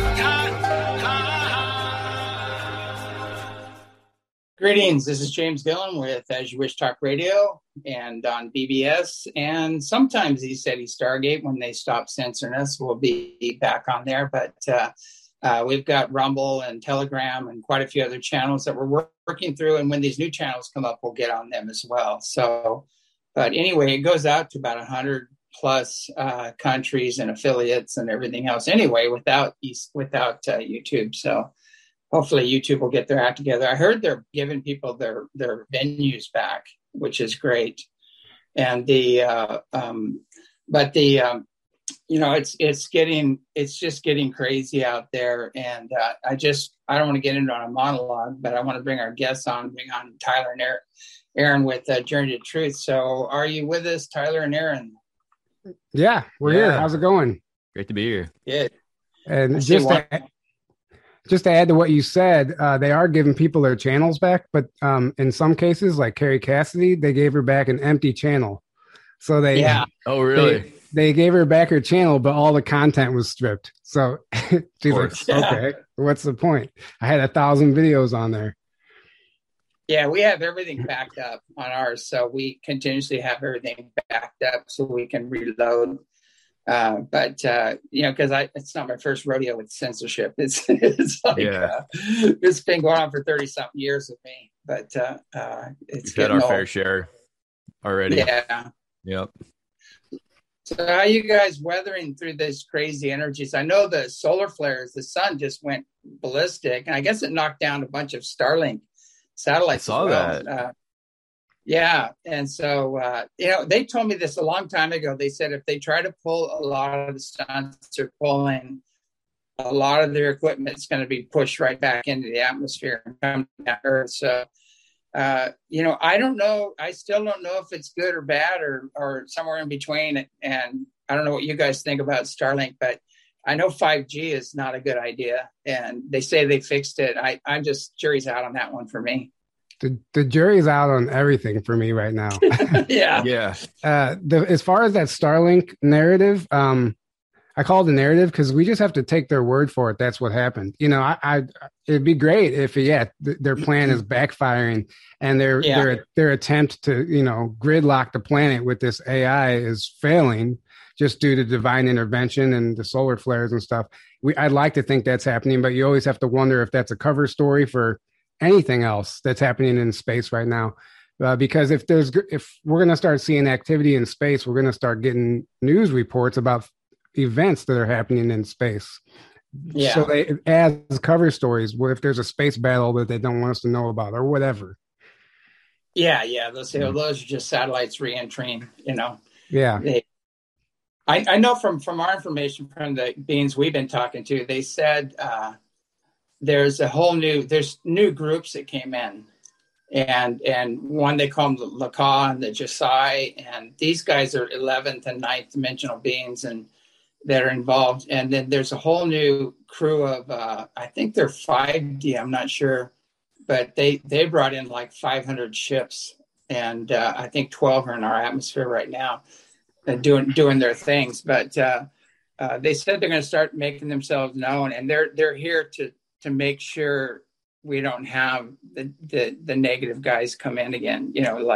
Greetings. This is James Dillon with As You Wish Talk Radio and on BBS. And sometimes he said he's Stargate when they stop censoring us. We'll be back on there. But we've got Rumble and Telegram and quite a few other channels that we're working through. And when these new channels come up, we'll get on them as well. So, but anyway, it goes out to about 100 plus countries and affiliates and everything else. Anyway, without YouTube. So hopefully YouTube will get their act together. I heard they're giving people their venues back, which is great. And it's just getting crazy out there. And I don't want to get into a monologue, but I want to bring our guests on, bring on Tyler and Aaron with Journey to Truth. So are you with us, Tyler and Aaron? Yeah, we're here. How's it going? Great to be here. Good. And just to add to what you said, they are giving people their channels back, but in some cases, like Carrie Cassidy, they gave her back an empty channel. So Oh, really? They gave her back her channel, but all the content was stripped. So she's like, okay, what's the point? I had 1,000 videos on there. Yeah, we have everything backed up on ours. So we continuously have everything backed up so we can reload. Because it's not my first rodeo with censorship. It's been going on for 30 something years with me, but it's had our fair share already. Yeah. Yep. So how are you guys weathering through this crazy energies? I know the solar flares, the sun just went ballistic, and I guess it knocked down a bunch of Starlink satellites. I saw that. Yeah. And so, they told me this a long time ago. They said if they try to pull a lot of the stunts they're pulling, a lot of their equipment is going to be pushed right back into the atmosphere and come to Earth. So, I don't know. I still don't know if it's good or bad or somewhere in between. And I don't know what you guys think about Starlink, but I know 5G is not a good idea. And they say they fixed it. I'm just jury's out on that one for me. The jury's out on everything for me right now. Yeah. As far as that Starlink narrative, I call it a narrative because we just have to take their word for it. That's what happened. It'd be great if their plan is backfiring and their attempt to gridlock the planet with this AI is failing just due to divine intervention and the solar flares and stuff. I'd like to think that's happening, but you always have to wonder if that's a cover story for anything else that's happening in space right now. Because if we're going to start seeing activity in space, we're going to start getting news reports about events that are happening in space. Yeah. So they as cover stories, what if there's a space battle that they don't want us to know about or whatever. Yeah. They'll say, those are just satellites re-entering, Yeah. I know from our information from the beings we've been talking to, they said there's new groups that came in, and one they call them the Laka and the Jasai, and these guys are 11th and 9th dimensional beings and that are involved. And then there's a whole new crew of I think they're 5D, I'm not sure, but they brought in like 500 ships, and I think 12 are in our atmosphere right now and doing their things. But they said they're going to start making themselves known, and they're here to make sure we don't have the negative guys come in again,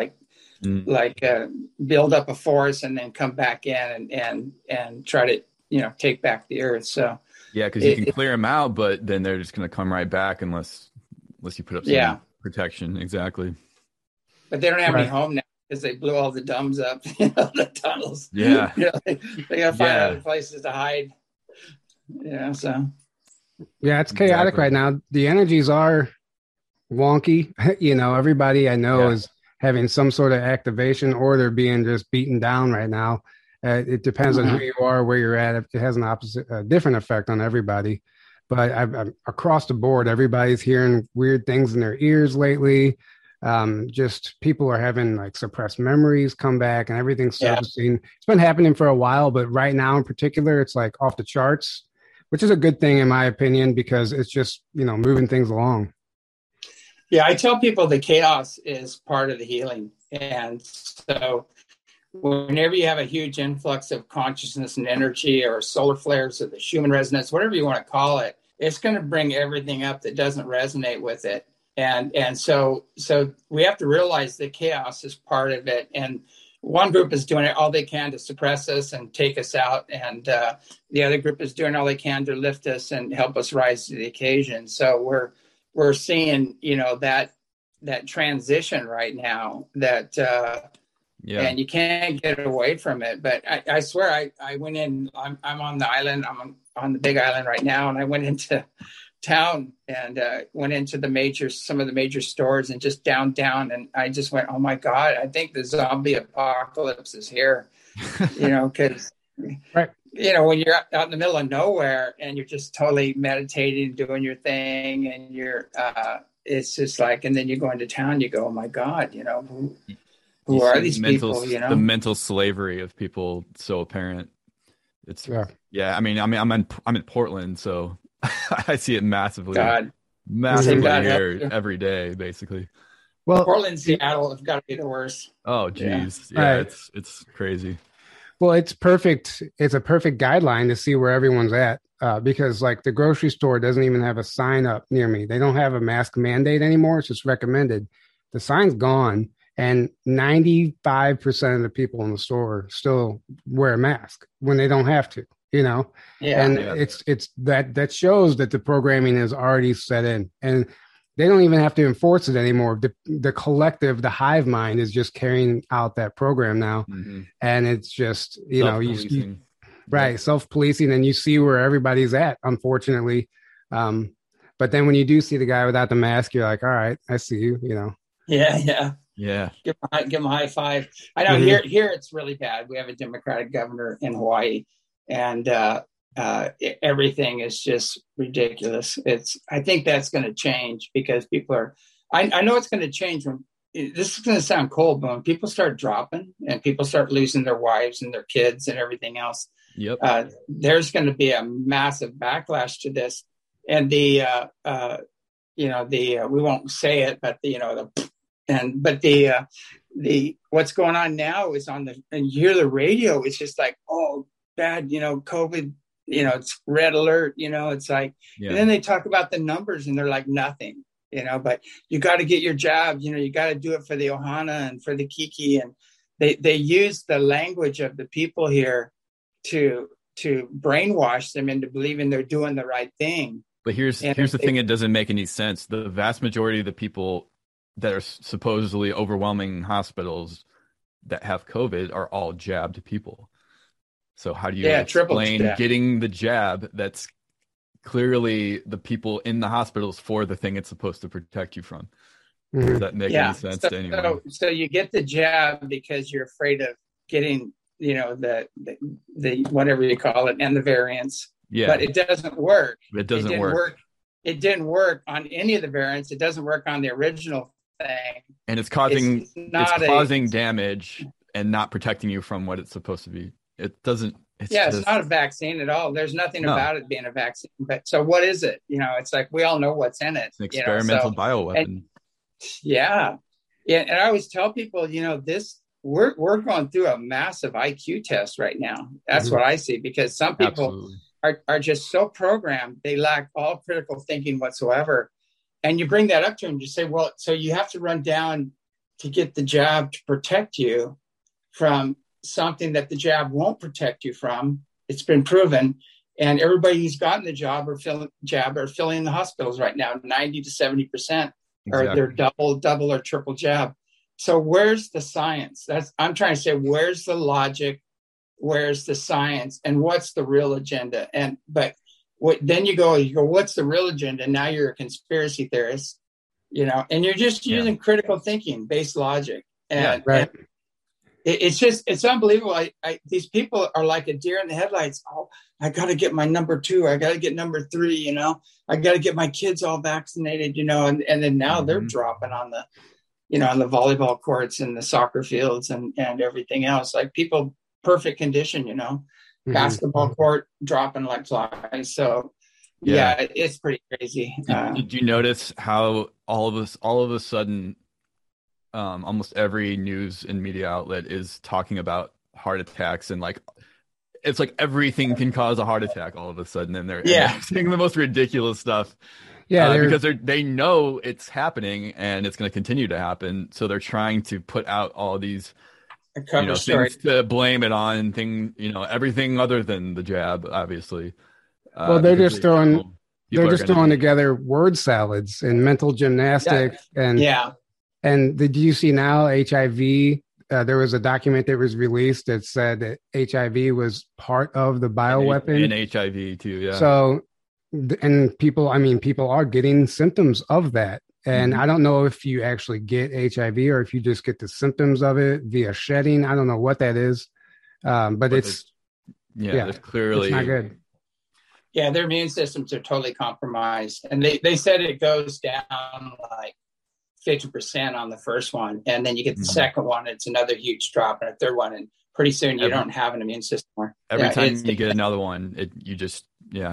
build up a force and then come back in and try to, take back the Earth. So yeah, because you can clear them out, but then they're just going to come right back unless you put up some protection. Exactly. But they don't have any home now because they blew all the dumbs up, the tunnels. Yeah. They got to find other places to hide. So. Yeah, it's chaotic right now. The energies are wonky. Everybody I know is having some sort of activation or they're being just beaten down right now. It depends on who you are, where you're at. It has a different effect on everybody. But I'm across the board, everybody's hearing weird things in their ears lately. Just people are having like suppressed memories come back and everything's surfacing. It's been happening for a while, but right now in particular, it's like off the charts, which is a good thing in my opinion, because it's just, moving things along. Yeah, I tell people the chaos is part of the healing. And so whenever you have a huge influx of consciousness and energy or solar flares or the Schumann resonance, whatever you want to call it, it's going to bring everything up that doesn't resonate with it. And so we have to realize that chaos is part of it. And one group is doing all they can to suppress us and take us out. And the other group is doing all they can to lift us and help us rise to the occasion. So we're seeing, that transition right now that, and you can't get away from it. But I swear I went in, I'm on the island. I'm on the big island right now. And I went into town and went into some of the major stores and just downtown. And I just went, oh my God, I think the zombie apocalypse is here, because, right. When you're out in the middle of nowhere and you're just totally meditating, doing your thing, and you're, it's just like, and then you go into town, you go, oh my God, who are these people? The mental slavery of people so apparent. It's I mean, I'm in Portland, so I see it massively here every day, basically. Well, Portland, Seattle have got to be the worst. Oh, geez, yeah, right. It's crazy. Well, it's perfect. It's a perfect guideline to see where everyone's at, because like the grocery store doesn't even have a sign up near me. They don't have a mask mandate anymore. It's just recommended. The sign's gone. And 95% of the people in the store still wear a mask when they don't have to, Yeah. And it's that shows that the programming is already set in, and they don't even have to enforce it anymore. The collective, the hive mind is just carrying out that program now. Mm-hmm. And it's just, self-policing, and you see where everybody's at, unfortunately. But then when you do see the guy without the mask, you're like, all right, I see you, Yeah. Yeah. Give him a high five. I know here it's really bad. We have a Democratic governor in Hawaii, and everything is just ridiculous. I think that's going to change because people are, I know it's going to change when, this is going to sound cold, but when people start dropping and people start losing their wives and their kids and everything else, there's going to be a massive backlash to this. And we won't say it, but the what's going on now is and you hear the radio, it's just like, oh, bad, COVID, it's red alert, it's like, and then they talk about the numbers and they're like nothing, but you got to get your jab, you got to do it for the Ohana and for the Kiki. And they use the language of the people here to brainwash them into believing they're doing the right thing. But here's the thing that doesn't make any sense. The vast majority of the people that are supposedly overwhelming hospitals that have COVID are all jabbed people. So how do you explain getting the jab that's clearly the people in the hospitals for the thing it's supposed to protect you from? Does that make any sense to anyone? So you get the jab because you're afraid of getting, the whatever you call it, and the variants. Yeah. But it doesn't work. It didn't work. It didn't work on any of the variants. It doesn't work on the original thing. And it's causing damage and not protecting you from what it's supposed to be. It doesn't. It's not a vaccine at all. There's nothing about it being a vaccine. But so what is it? It's like we all know what's in it. It's an experimental bioweapon. And I always tell people, we're going through a massive IQ test right now. That's what I see, because some people are just so programmed, they lack all critical thinking whatsoever. And you bring that up to them, you say, well, so you have to run down to get the jab to protect you from something that the jab won't protect you from. It's been proven. And everybody who's gotten the jab are filling in the hospitals right now. 90 to 70% are their double or triple jab. So where's the science? I'm trying to say, where's the logic? Where's the science? And what's the real agenda? Then you go, what's the real agenda? Now you're a conspiracy theorist, and you're just using critical thinking, based logic. And it's unbelievable. These people are like a deer in the headlights. Oh, I got to get my number 2. I got to get number 3, I got to get my kids all vaccinated, and then now they're dropping on the, on the volleyball courts and the soccer fields and everything else, like people, perfect condition, basketball court dropping like flies. So it's pretty crazy. Did you notice how all of a sudden, almost every news and media outlet is talking about heart attacks, and like it's like everything can cause a heart attack all of a sudden, and they're saying the most ridiculous stuff. Yeah, because they know it's happening and it's going to continue to happen, so they're trying to put out all these things to blame it on, everything other than the jab, obviously. Well, they're just throwing together word salads and mental gymnastics and did you see now HIV? There was a document that was released that said that HIV was part of the bioweapon. And HIV too, yeah. So, and people are getting symptoms of that. And I don't know if you actually get HIV or if you just get the symptoms of it via shedding. I don't know what that is. But it's clearly it's not good. Yeah, their immune systems are totally compromised. And they said it goes down like 50% on the first one, and then you get the second one, it's another huge drop, and a third one, and pretty soon you don't have an immune system more. Every time you get another one, just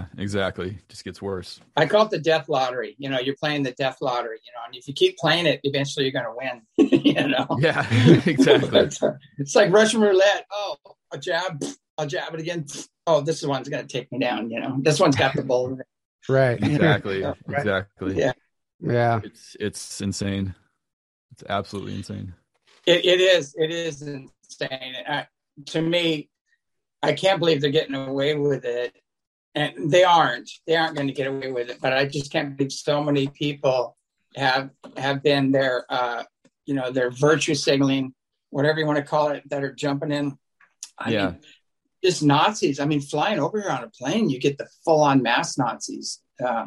gets worse. I call it the death lottery. You're playing the death lottery, and if you keep playing it, eventually you're going to win. Yeah, exactly. It's like Russian roulette. Oh, a jab, I'll jab it again. Oh, this one's going to take me down. This one's got the bull. Right. Exactly. Exactly. Yeah. Yeah. It's insane. It's absolutely insane. It is insane. To me, I can't believe they're getting away with it. And they aren't going to get away with it. But I just can't believe so many people have been their virtue signaling, whatever you want to call it, that are jumping in. I mean, just Nazis. I mean, flying over here on a plane, you get the full-on mass Nazis.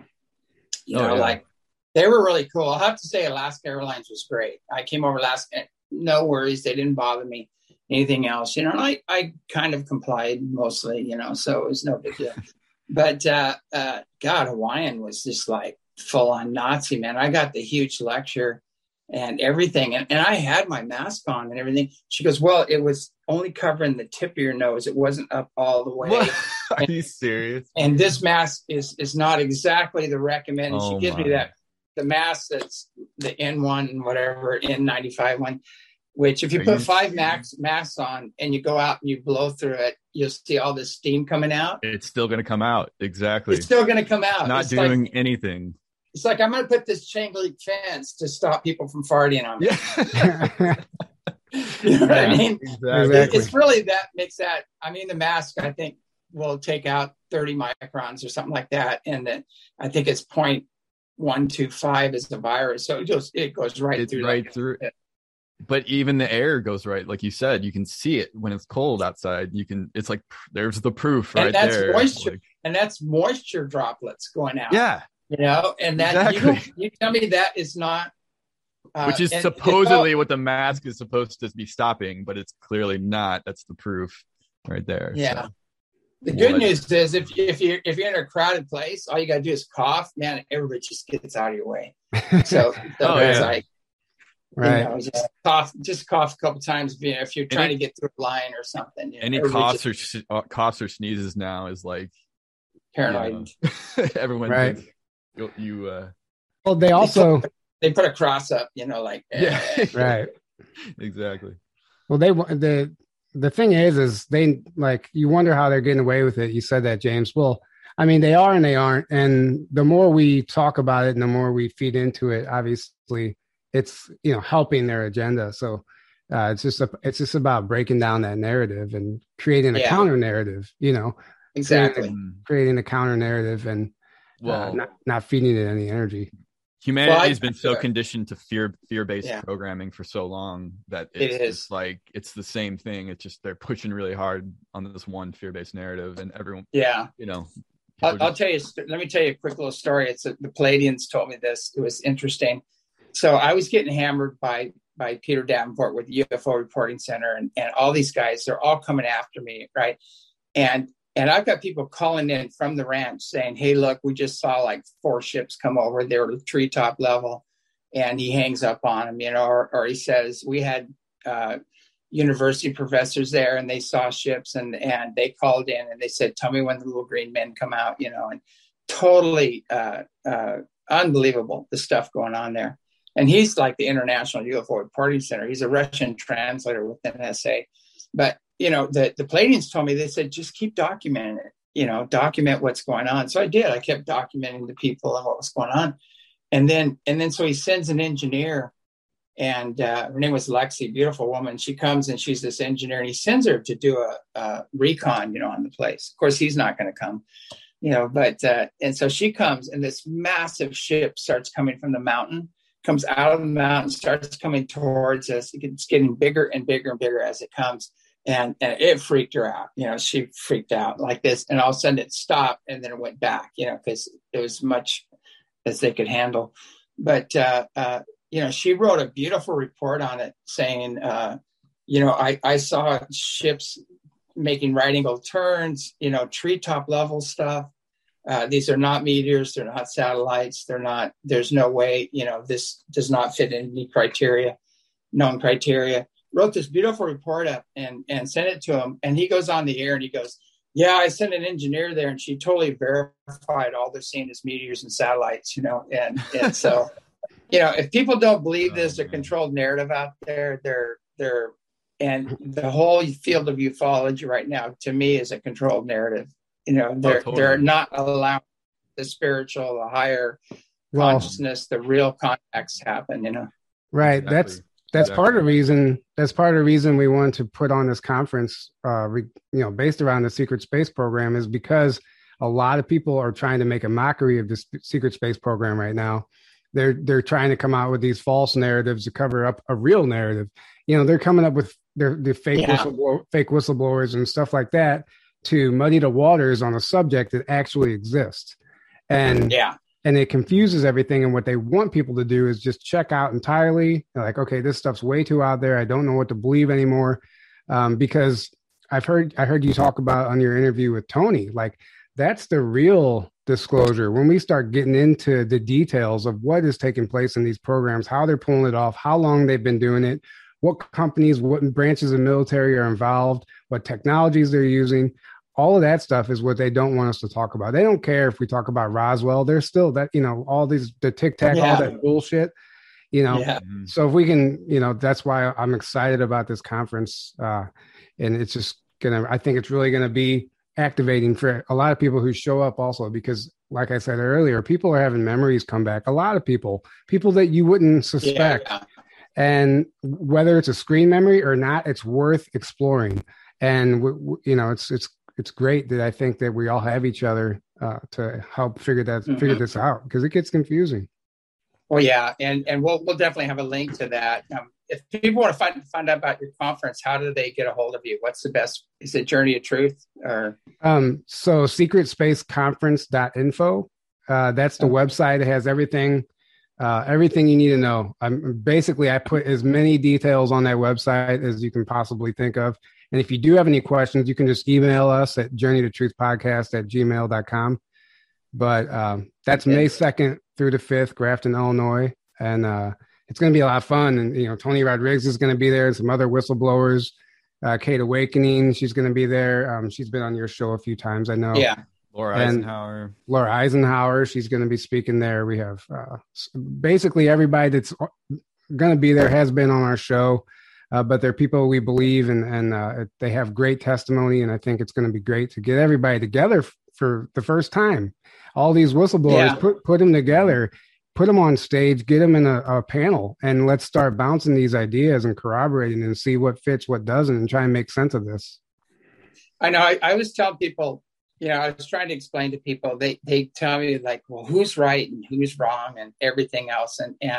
Like they were really cool. I'll have to say Alaska Airlines was great. I came over Alaska, no worries. They didn't bother me. Anything else, and I kind of complied mostly, so it was no big deal. But Hawaiian was just like full-on Nazi, man. I got the huge lecture and everything. And I had my mask on and everything. She goes, well, it was only covering the tip of your nose. It wasn't up all the way. What? Are you serious? And this mask is not exactly the recommended. She gives me the mask that's the N1, whatever, N95 one, which if you put 5 masks on and you go out and you blow through it, you'll see all this steam coming out. It's still going to come out. Exactly. It's still going to come out. Not doing anything. It's like, I'm going to put this chain link fence to stop people from farting on me. Yeah. You know what I mean? Exactly. It's really the mask, I think, will take out 30 microns or something like that. And then I think it's 0.125 is the virus. So it goes right through. But even the air goes right. Like you said, you can see it when it's cold outside. It's like, there's the proof right there. Moisture, and that's moisture droplets going out. Yeah. And that you tell me that is not, which is supposedly what the mask is supposed to be stopping, but it's clearly not. That's the proof right there. Yeah. So. The good news is if you're in a crowded place, all you got to do is cough, man, everybody just gets out of your way. So it's like, right. Just cough a couple times if you're trying to get through a line or something. Any coughs or sneezes now is like paranoid. Everyone thinks you well, they also they put a cross up, like right. Exactly. Well, the thing is they, like, you wonder how they're getting away with it. You said that, James. Well, I mean, they are and they aren't. And the more we talk about it and the more we feed into it, obviously it's, helping their agenda. So it's just about breaking down that narrative and creating a counter narrative, exactly. Creating a counter narrative and not feeding it any energy. Humanity has been so conditioned to fear-based programming for so long that it's like it's the same thing. It's just they're pushing really hard on this one fear-based narrative, and everyone, I'll tell you. Let me tell you a quick little story. It's the Palladians told me this. It was interesting. So I was getting hammered by Peter Davenport with the UFO Reporting Center, and all these guys. They're all coming after me, right? And I've got people calling in from the ranch saying, hey, look, we just saw like 4 ships come over. They were treetop level. And he hangs up on them, or he says, we had university professors there and they saw ships and they called in and they said, tell me when the little green men come out, and totally unbelievable, the stuff going on there. And he's like the International UFO Reporting Center. He's a Russian translator with NSA. But the Pleiadians told me, they said, just keep documenting it, document what's going on. So I did. I kept documenting the people and what was going on. And then so he sends an engineer, and her name was Lexi, beautiful woman. She comes and she's this engineer, and he sends her to do a recon, on the place. Of course, he's not going to come, but and so she comes, and this massive ship starts coming from the mountain, comes out of the mountain, starts coming towards us. It's getting bigger and bigger and bigger as it comes. And it freaked her out. She freaked out like this, and all of a sudden it stopped, and then it went back, because it was much as they could handle. But, she wrote a beautiful report on it saying, I saw ships making right angle turns, treetop level stuff. These are not meteors. They're not satellites. There's no way, this does not fit in any known criteria. Wrote this beautiful report up and sent it to him. And he goes on the air and he goes, yeah, I sent an engineer there, and she totally verified all they're seeing as meteors and satellites, and so, if people don't believe there's a controlled narrative out there, and the whole field of ufology right now, to me, is a controlled narrative. They're not allowing the spiritual, the higher consciousness, the real contacts happen, Right. Exactly. That's part of the reason. That's part of the reason we wanted to put on this conference, based around the secret space program, is because a lot of people are trying to make a mockery of this secret space program right now. They're trying to come out with these false narratives to cover up a real narrative. They're coming up with the fake whistleblowers and stuff like that to muddy the waters on a subject that actually exists. And it confuses everything. And what they want people to do is just check out entirely. They're like, okay, this stuff's way too out there. I don't know what to believe anymore. Because I heard you talk about on your interview with Tony, like that's the real disclosure. When we start getting into the details of what is taking place in these programs, how they're pulling it off, how long they've been doing it, what companies, what branches of military are involved, what technologies they're using. All of that stuff is what they don't want us to talk about. They don't care if we talk about Roswell. There's still that, all these, the tic tac, all that bullshit, So if we can, that's why I'm excited about this conference. And it's just I think it's really going to be activating for a lot of people who show up also, because like I said earlier, people are having memories come back. A lot of people that you wouldn't suspect. Yeah. And whether it's a screen memory or not, it's worth exploring. And, it's great that I think that we all have each other to help figure this out, because it gets confusing. Well, yeah, and we'll definitely have a link to that. If people want to find out about your conference, how do they get a hold of you? What's the best? Is it Journey of Truth or? So secretspaceconference.info. That's the website. It has everything you need to know. I put as many details on that website as you can possibly think of. And if you do have any questions, you can just email us at journeytotruthpodcast@gmail.com. But that's May 2nd through the 5th, Grafton, Illinois. And it's going to be a lot of fun. And, Tony Rodriguez is going to be there, and some other whistleblowers. Kate Awakening, she's going to be there. She's been on your show a few times, I know. Yeah. Laura Eisenhower, she's going to be speaking there. We have basically everybody that's going to be there has been on our show. But they're people we believe, and they have great testimony, and I think it's going to be great to get everybody together for the first time. All these whistleblowers, put them together, put them on stage, get them in a panel, and let's start bouncing these ideas and corroborating and see what fits, what doesn't, and try and make sense of this. I know. I was telling people, I was trying to explain to people, they tell me like, well, who's right and who's wrong and everything else.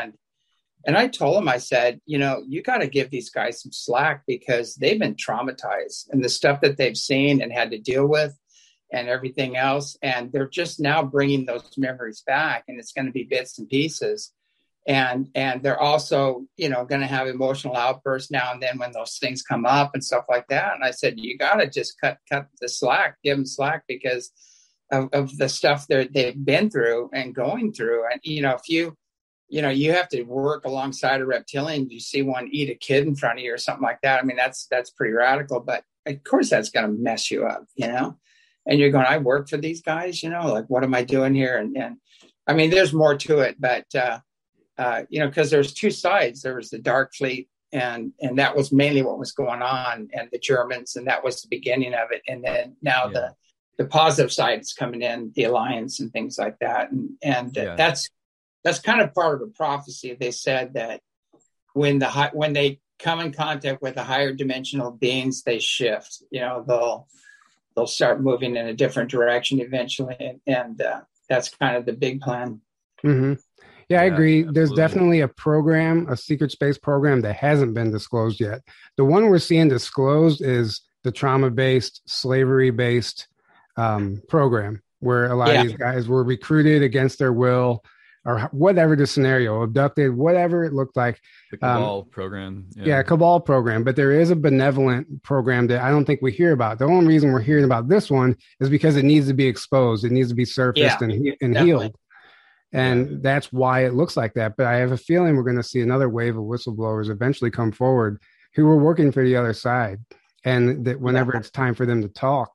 And I told them, I said, you got to give these guys some slack, because they've been traumatized and the stuff that they've seen and had to deal with and everything else. And they're just now bringing those memories back, and it's going to be bits and pieces. And they're also, going to have emotional outbursts now and then when those things come up and stuff like that. And I said, you got to just cut the slack, give them slack, because of the stuff they've been through and going through. And, if you have to work alongside a reptilian. You see one eat a kid in front of you or something like that. I mean, that's pretty radical, but of course that's going to mess you up, and you're going, I work for these guys, like, what am I doing here? And I mean, there's more to it, but, because there's two sides. There was the dark fleet and that was mainly what was going on, and the Germans, and that was the beginning of it. And then now the positive side is coming in, the alliance and things like that, and that's kind of part of the prophecy. They said that when they come in contact with the higher dimensional beings, they shift. They'll start moving in a different direction eventually, and that's kind of the big plan. Mm-hmm. Yeah, I agree. Absolutely. There's definitely a secret space program that hasn't been disclosed yet. The one we're seeing disclosed is the trauma-based, slavery-based program, where a lot of these guys were recruited against their will, or whatever the scenario, abducted, whatever it looked like. The Cabal program. Cabal program. But there is a benevolent program that I don't think we hear about. The only reason we're hearing about this one is because it needs to be exposed. It needs to be surfaced and healed. And that's why it looks like that. But I have a feeling we're going to see another wave of whistleblowers eventually come forward who are working for the other side. And that whenever it's time for them to talk,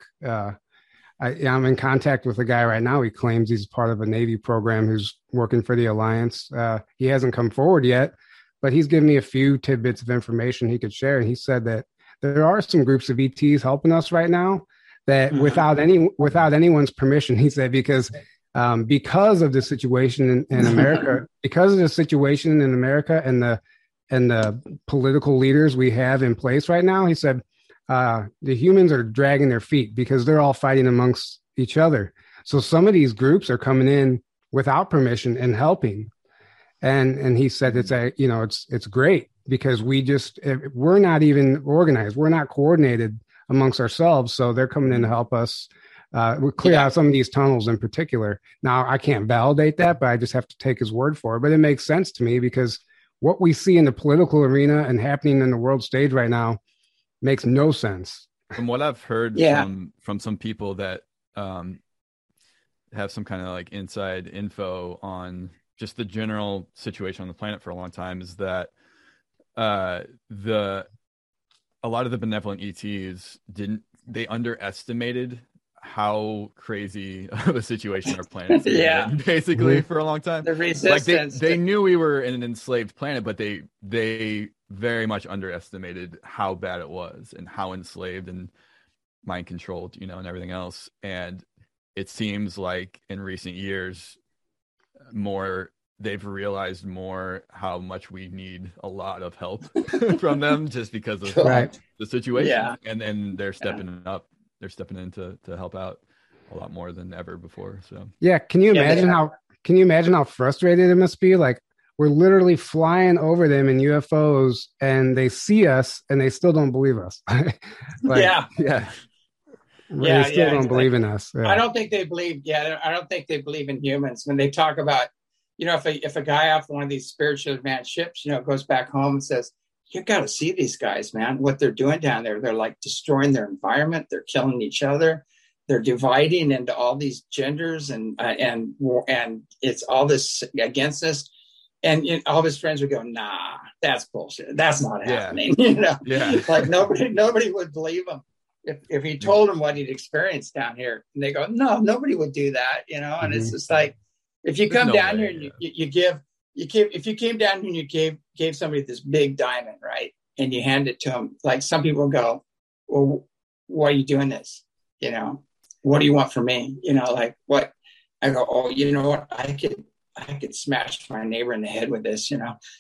I'm in contact with a guy right now. He claims he's part of a Navy program who's working for the Alliance. He hasn't come forward yet, but he's given me a few tidbits of information he could share. And he said that there are some groups of ETs helping us right now that without anyone's permission, he said, because of the situation in America, because of the situation in America and the political leaders we have in place right now, he said, the humans are dragging their feet because they're all fighting amongst each other. So some of these groups are coming in without permission and helping. And he said it's great because we're not even organized. We're not coordinated amongst ourselves. So they're coming in to help us clear out some of these tunnels in particular. Now, I can't validate that, but I just have to take his word for it. But it makes sense to me because what we see in the political arena and happening in the world stage right now makes no sense. From what I've heard from some people that have some kind of like inside info on just the general situation on the planet for a long time, is that a lot of the benevolent ETs they underestimated how crazy of a situation our planet's in, basically, for a long time. The resistance. Like they knew we were in an enslaved planet, but they very much underestimated how bad it was and how enslaved and mind controlled, and everything else. And it seems like in recent years, they've realized more how much we need a lot of help from them just because of the situation. Yeah. And then they're stepping up. They're stepping in to help out a lot more than ever before. So can you imagine how frustrated it must be? Like, we're literally flying over them in UFOs and they see us and they still don't believe us. They still don't believe in us. I don't think they believe. I don't think they believe in humans when they talk about, if a guy off one of these spiritually advanced ships, goes back home and says, you got to see these guys, man, what they're doing down there. They're like destroying their environment. They're killing each other. They're dividing into all these genders and it's all this against us. And all his friends would go, nah, that's bullshit. That's not happening. Like nobody would believe him if he told them what he'd experienced down here. And they go, no, nobody would do that. And it's just like, if you come down here and if you came down here and you gave somebody this big diamond, right, and you hand it to them, like some people go, well, why are you doing this? What do you want from me? Like what? I go, oh, you know what? I could smash my neighbor in the head with this,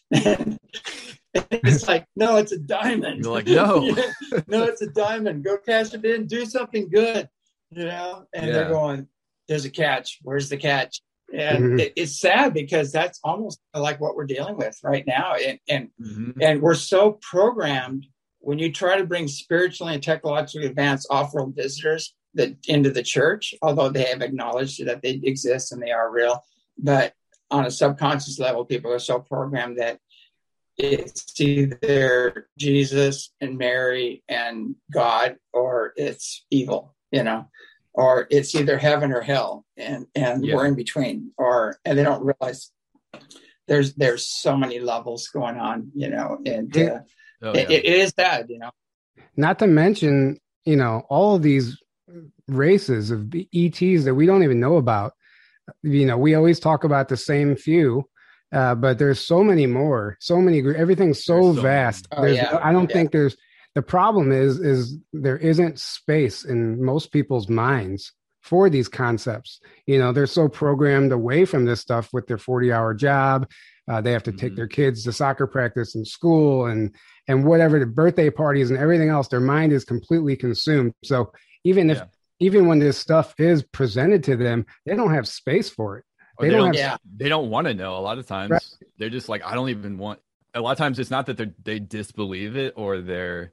It's like, no, it's a diamond. You're like, no. No, it's a diamond. Go cash it in. Do something good, And they're going, there's a catch. Where's the catch? And it's sad because that's almost like what we're dealing with right now. And we're so programmed when you try to bring spiritually and technologically advanced off-world visitors into the church, although they have acknowledged that they exist and they are real. But on a subconscious level, people are so programmed that it's either Jesus and Mary and God, or it's evil, or it's either heaven or hell, and we're in between, and they don't realize there's so many levels going on, and it is sad, Not to mention, all of these races of ETs that we don't even know about. We always talk about the same few, But there's so many more, everything's so vast. Oh, yeah. I don't think the problem is there isn't space in most people's minds for these concepts. They're so programmed away from this stuff with their 40-hour job. They have to take their kids to soccer practice and school and whatever, the birthday parties and everything else. Their mind is completely consumed. So even when this stuff is presented to them, they don't have space for it. They don't want to know. A lot of times they're just like, I don't even want. A lot of times it's not that they disbelieve it or they're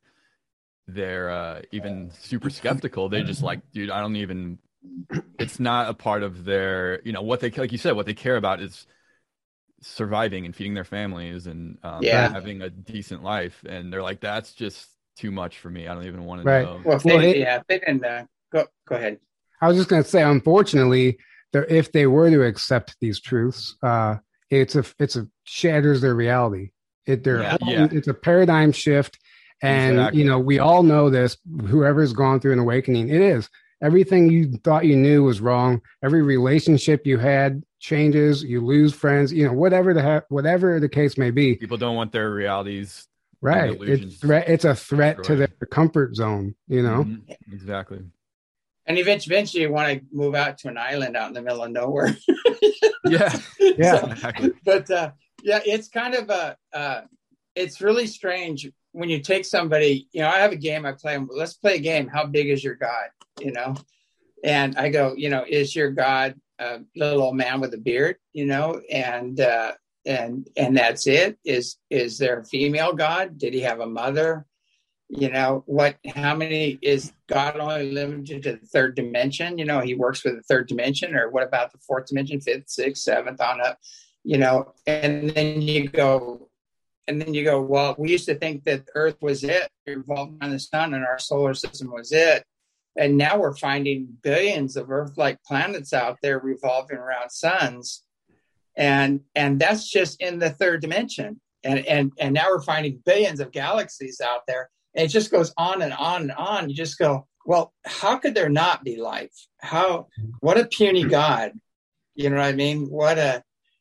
even super skeptical. They're just like, dude, I don't even. It's not a part of their, what they, like you said, what they care about is surviving and feeding their families and having a decent life. And they're like, that's just too much for me. I don't even want to know. Well, they didn't go ahead. I was just going to say, unfortunately, if they were to accept these truths, it's a shatters their reality. It's a paradigm shift. And, we all know this, whoever's gone through an awakening, it is. Everything you thought you knew was wrong. Every relationship you had changes. You lose friends. Whatever the case may be. People don't want their realities. Right. It's a threat to their comfort zone. Exactly. And eventually, you want to move out to an island out in the middle of nowhere. Yeah. Exactly. But it's kind of it's really strange when you take somebody. I have a game I play. Let's play a game. How big is your God? And I go, is your God a little old man with a beard? And that's it. Is there a female God? Did he have a mother? How many is God only limited to the third dimension? He works with the third dimension, or what about the fourth dimension, fifth, sixth, seventh on up, and then you go, well, we used to think that Earth was it, revolving around the sun, and our solar system was it. And now we're finding billions of Earth-like planets out there revolving around suns. And that's just in the third dimension. And now we're finding billions of galaxies out there. And it just goes on and on and on. You just go, well, how could there not be life? What a puny God. You know what I mean? What a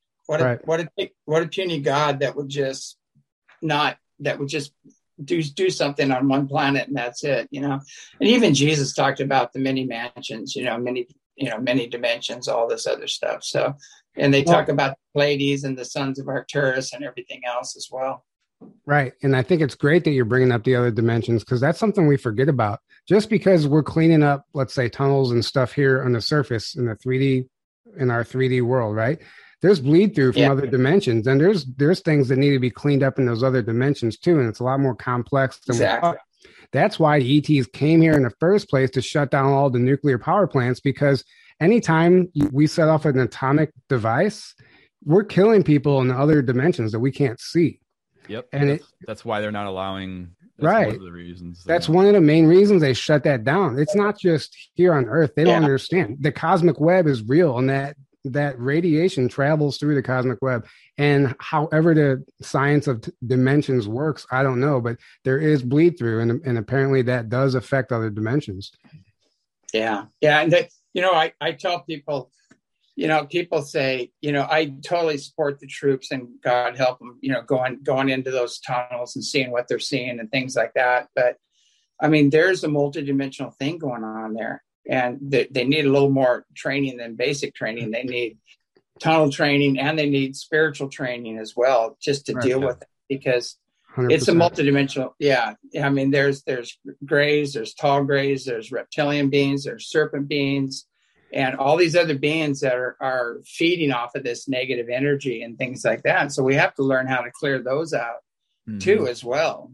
puny God that would just do something on one planet and that's it, And even Jesus talked about the many mansions, many dimensions, all this other stuff. So, and they talk about the Pleiades and the sons of Arcturus and everything else as well. Right. And I think it's great that you're bringing up the other dimensions, because that's something we forget about. Just because we're cleaning up, let's say, tunnels and stuff here on the surface in our 3D world, right? There's bleed through from other dimensions, and there's things that need to be cleaned up in those other dimensions too, and it's a lot more complex than we thought. That's why the ETs came here in the first place, to shut down all the nuclear power plants, because anytime we set off an atomic device, we're killing people in the other dimensions that we can't see. Yep. And that's why they're not allowing. Right. One of the reasons. That's one of the main reasons they shut that down. It's not just here on Earth. They don't understand. The cosmic web is real, and that radiation travels through the cosmic web. And however the science of dimensions works, I don't know, but there is bleed through, and apparently that does affect other dimensions. Yeah. And I tell people, people say, I totally support the troops and God help them, going into those tunnels and seeing what they're seeing and things like that. But I mean, there's a multidimensional thing going on there. And they need a little more training than basic training. They need tunnel training, and they need spiritual training as well, just to deal with it, because 100%. It's a multidimensional. Yeah. I mean, there's grays, there's tall grays, there's reptilian beings, there's serpent beings, and all these other beings that are feeding off of this negative energy and things like that. So we have to learn how to clear those out too, as well.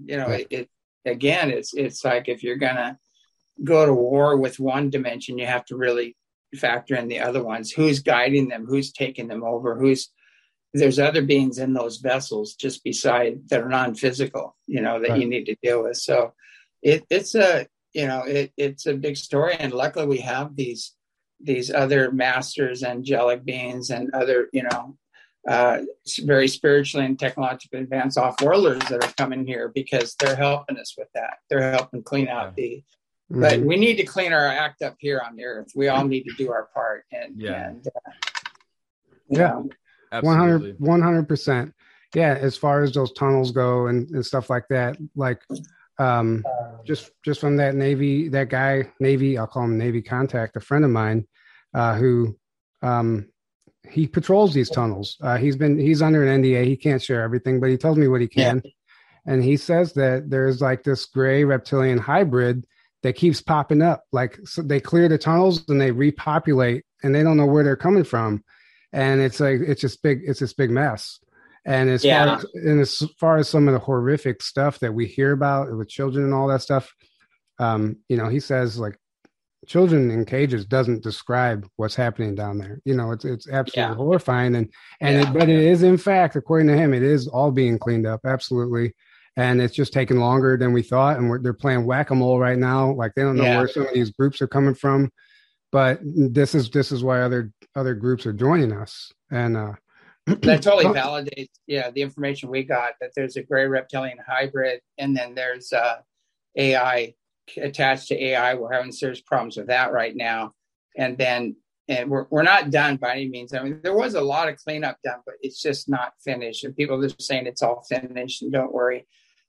It's like, if you're going to go to war with one dimension, you have to really factor in the other ones. Who's guiding them? Who's taking them over? There's other beings in those vessels just beside that are non-physical, that you need to deal with. So it's a big story. And luckily we have these other masters, angelic beings, and other, very spiritually and technologically advanced off-worlders that are coming here, because they're helping us with that. They're helping clean out but we need to clean our act up here on the Earth. We all need to do our part. Absolutely. 100%. Yeah, as far as those tunnels go and stuff like that, like just from that Navy, I'll call him Navy contact, a friend of mine, who he patrols these tunnels. He's under an NDA. He can't share everything, but he tells me what he can. Yeah. And he says that there's like this gray reptilian hybrid that keeps popping up. Like, so they clear the tunnels and they repopulate, and they don't know where they're coming from. And it's this big mess. And as far as some of the horrific stuff that we hear about with children and all that stuff, he says like children in cages doesn't describe what's happening down there. It's absolutely horrifying. But it is, in fact, according to him, it is all being cleaned up. Absolutely. And it's just taking longer than we thought. And they're playing whack-a-mole right now. Like, they don't know where some of these groups are coming from. But this is why other groups are joining us. And that totally validates, the information we got, that there's a gray reptilian hybrid, and then there's AI attached to AI. We're having serious problems with that right now. And we're not done by any means. I mean, there was a lot of cleanup done, but it's just not finished. And people are just saying it's all finished, and don't worry.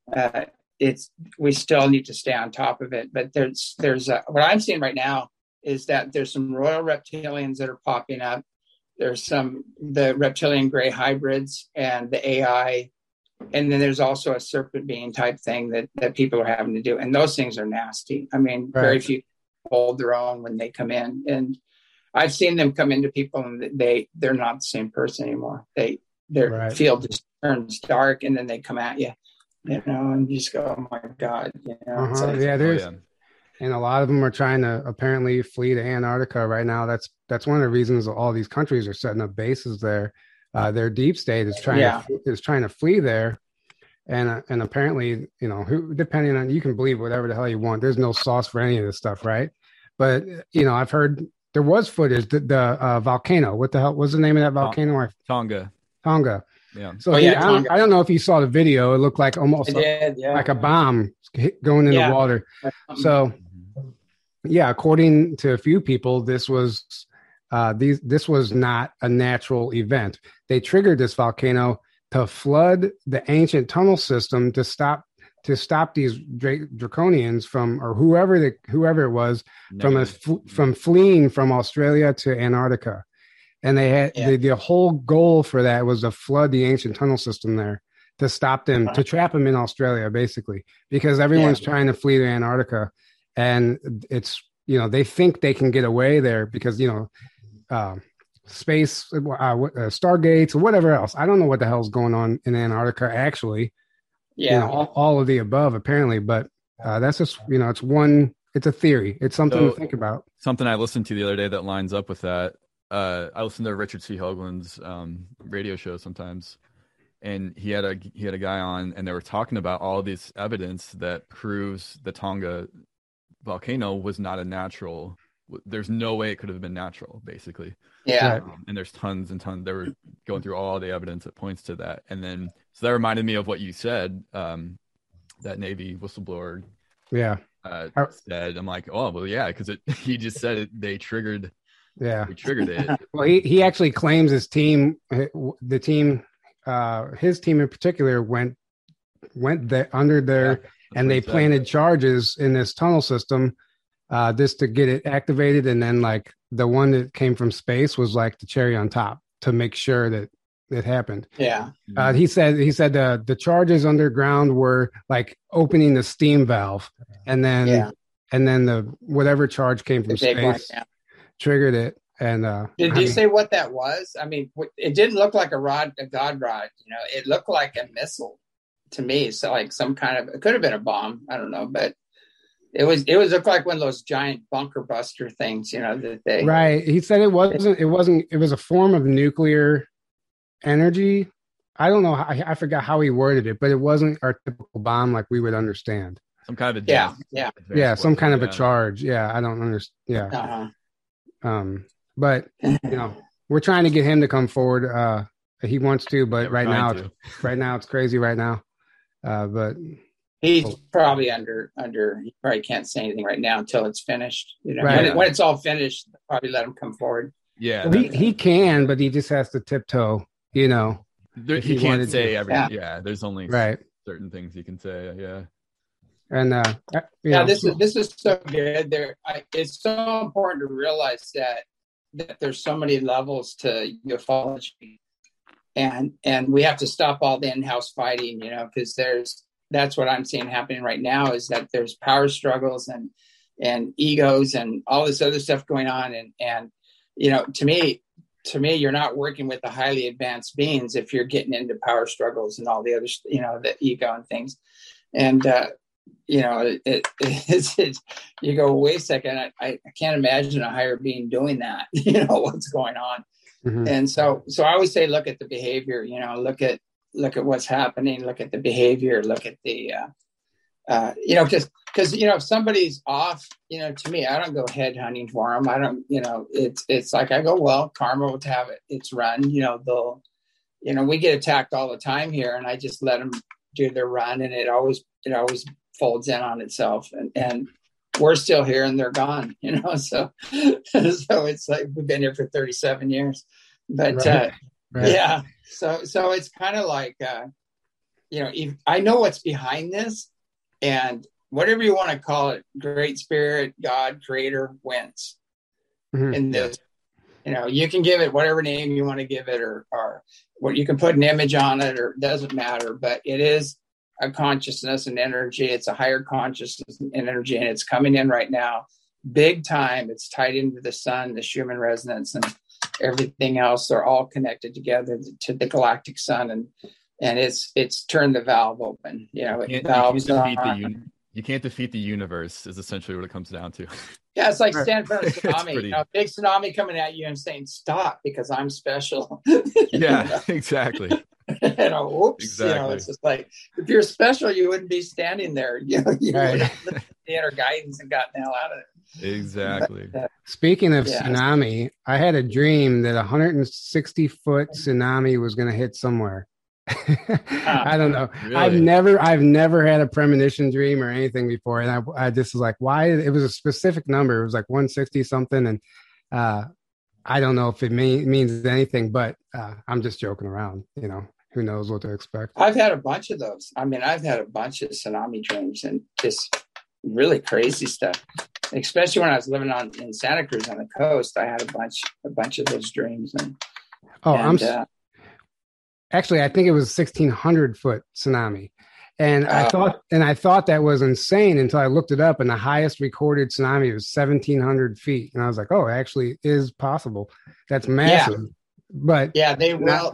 We still need to stay on top of it. But there's what I'm seeing right now is that there's some royal reptilians that are popping up. There's the reptilian gray hybrids and the AI. And then there's also a serpent being type thing that people are having to do. And those things are nasty. I mean, Very few hold their own when they come in. And I've seen them come into people, and they're not the same person anymore. Their field just turns dark, and then they come at you, and you just go, oh my God. And a lot of them are trying to apparently flee to Antarctica right now. That's one of the reasons all these countries are setting up bases there. Their deep state is trying to flee there, and apparently, depending on, you can believe whatever the hell you want. There's no sauce for any of this stuff, right? But I've heard there was footage. The volcano. What the hell was the name of that volcano? Tonga. Yeah. So I don't know if you saw the video. It looked like almost like a bomb going in the water. So. Yeah, according to a few people, this was not a natural event. They triggered this volcano to flood the ancient tunnel system to stop these draconians from, or whoever it was, from fleeing from Australia to Antarctica. And they had the whole goal for that was to flood the ancient tunnel system there to stop them, to trap them in Australia, basically, because everyone's trying to flee to Antarctica. And it's, they think they can get away there because, space, stargates or whatever else. I don't know what the hell's going on in Antarctica, actually. Yeah. All of the above, apparently. But that's just, it's a theory. It's something to think about. Something I listened to the other day that lines up with that. I listen to Richard C. Hoagland's radio show sometimes. And he had a guy on, and they were talking about all this evidence that proves the Tonga volcano was not a natural. There's no way it could have been natural, basically. Yeah. And there's tons and tons. They were going through all the evidence that points to that. And then, so that reminded me of what you said, that Navy whistleblower said. I'm like, oh, well, yeah, because he just said it, they triggered it. Well, he actually claims his team, his team in particular went there under there, and they planted charges in this tunnel system, just to get it activated. And then like the one that came from space was like the cherry on top to make sure that it happened. Yeah. He said the charges underground were like opening the steam valve, and then the whatever charge came from space triggered it. And did you say what that was? I mean, it didn't look like a god rod. It looked like a missile to me. So like some kind of, it could have been a bomb. I don't know, but it looked like one of those giant bunker buster things. That they. Right. He said it wasn't. It was a form of nuclear energy. I don't know. I forgot how he worded it, but it wasn't our typical bomb like we would understand. Some kind of some kind of a charge. Yeah, I don't understand. Yeah. Uh-huh. But we're trying to get him to come forward. He wants to, but right now it's crazy right now. But he's probably under. He probably can't say anything right now until it's finished. Right. When it's all finished, probably let him come forward. Yeah, well, he can, but he just has to tiptoe. you know, There, if you he can't wanted say to. everything. Yeah, there's only Right. certain things you can say. Yeah. And you Yeah, know, this is so good. It's so important to realize that there's so many levels to ufology, and we have to stop all the in-house fighting, you know, because that's what I'm seeing happening right now is that there's power struggles and egos and all this other stuff going on, and you know, to me, you're not working with the highly advanced beings if you're getting into power struggles and all the other, you know, the ego and things, and you know, it's you go, wait a second, I can't imagine a higher being doing that. You know, what's going on. mm-hmm. And so I always say, look at the behavior, you know, look at what's happening, look at the behavior, look at the, you know, because, you know, if somebody's off, you know, to me, I don't go head hunting for them. I don't, you know, it's like, I go, well, karma will have its run, you know, you know, we get attacked all the time here, and I just let them do their run, and it always folds in on itself, and we're still here and they're gone, you know, so it's like we've been here for 37 years, but right. yeah, so it's kind of like you know, I know what's behind this, and whatever you want to call it, great spirit, God, creator, wins. Mm-hmm. In this, you know, you can give it whatever name you want to give it, or what you can put an image on it, or it doesn't matter, but it is a consciousness and energy. It's a higher consciousness and energy, and it's coming in right now, big time. It's tied into the sun, the Schumann resonance, and everything else. They're all connected together to the galactic sun, and it's turned the valve open. You know, you can't defeat the universe is essentially what it comes down to. Yeah, it's like standing in front of a tsunami. Pretty... You know, big tsunami coming at you and saying, "Stop," because I'm special. Yeah, exactly. You know, whoops. Exactly. You know, it's just like, if you're special, you wouldn't be standing there. You know, you right. would have listened to the inner guidance and gotten the hell out of it. Exactly. But, speaking of tsunami, I had a dream that 160-foot tsunami was going to hit somewhere. I don't know. Really? I've never had a premonition dream or anything before, and I just was like, why? It was a specific number. It was like 160 something, and I don't know if it means anything, but I'm just joking around. You know, who knows what to expect. I've had a bunch of those. I mean, I've had a bunch of tsunami dreams and just really crazy stuff. Especially when I was living in Santa Cruz on the coast, I had a bunch of those dreams. Actually, I think it was 1,600-foot tsunami, and I thought that was insane until I looked it up, and the highest recorded tsunami was 1,700 feet, and I was like, "Oh, it actually is possible. That's massive." Yeah. But yeah, they